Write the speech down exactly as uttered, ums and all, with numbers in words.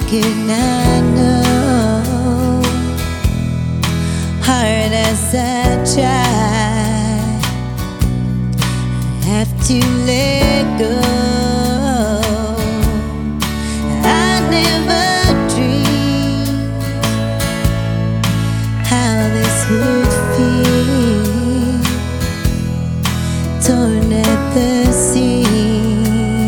broken, I know. Hard as I try, I have to let go.